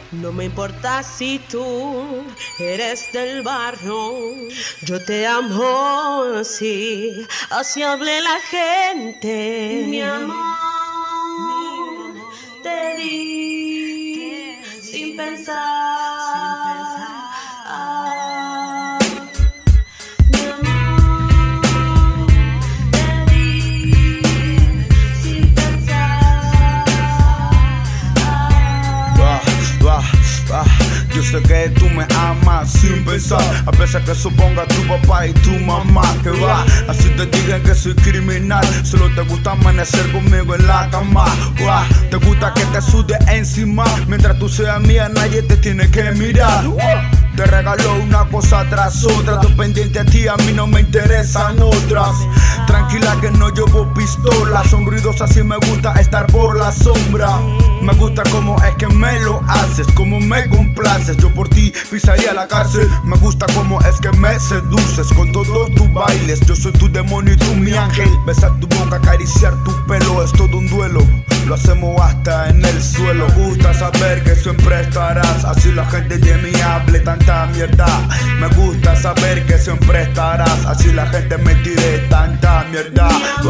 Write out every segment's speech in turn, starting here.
No me importa si tú eres del barrio, yo te amo así, así hable la gente. Mi amor, te di sin pensar. Mi amor, te di sin pensar. Yo sé que tú me amas sin pensar, a pesar que suponga tu papá y tu mamá que va. Así te digan que soy criminal, solo te gusta amanecer conmigo en la cama. Te gusta que te sude encima, mientras tú seas mía nadie te tiene que mirar. Te regalo una cosa tras otra, estoy pendiente a ti, a mí no me interesan otras. Tranquila que no llevo pistola, son ruidosas y me gusta estar por la sombra. Me gusta como es que me lo haces, como me complaces, yo por ti pisaría la cárcel. Me gusta como es que me seduces con todos tus bailes, yo soy tu demonio y tú mi ángel. Besar tu boca, acariciar tu pelo, es todo un duelo, lo hacemos hasta en el suelo. Me gusta saber que siempre estarás, así la gente de mí hable tanta mierda. Me gusta saber que siempre estarás, así la gente me tire tanta mierda.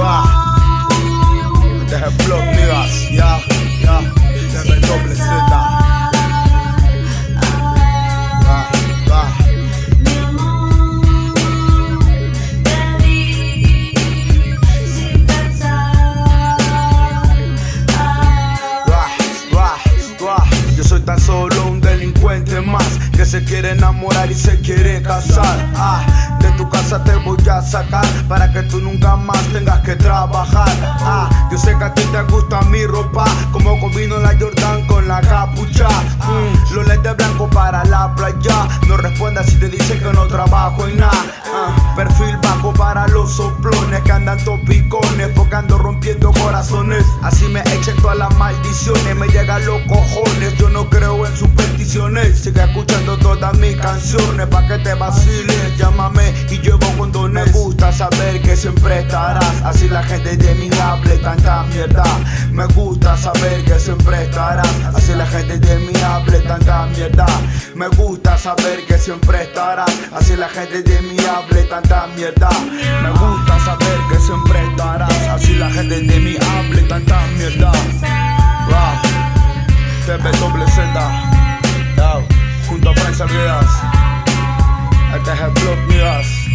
Deja el blog, niggas, ya, de doble Z. Yo soy tan solo un delincuente más que se quiere enamorar y se quiere casar. De tu casa te voy a sacar para que tú nunca más tengas que trabajar. Yo sé que a ti te gusta mi ropa, como combino la Jordan con la capucha. Los lentes blancos para la playa, no respondas si te dicen que no trabajo en nada. Perfil bajo para los soplones que andan topicones, porque ando rompiendo corazones. Así me echen todas las maldiciones, me llegan los cojones. Yo no creo en supersticiones, sigue escuchando todas mis canciones pa' que te vaciles. Llámame y llevo condones. Me gusta saber que siempre estarás, así la gente de mí hable tanta mierda. Me gusta saber que siempre estarás, así la gente de mí hable tanta mierda. Me gusta saber que siempre estarás, así la gente de mí hable tanta mierda. Me gusta saber que siempre estarás, así la gente de mí hable tanta mierda. TBWZ, junto a Frank Salgueras. Este es el blog, mías.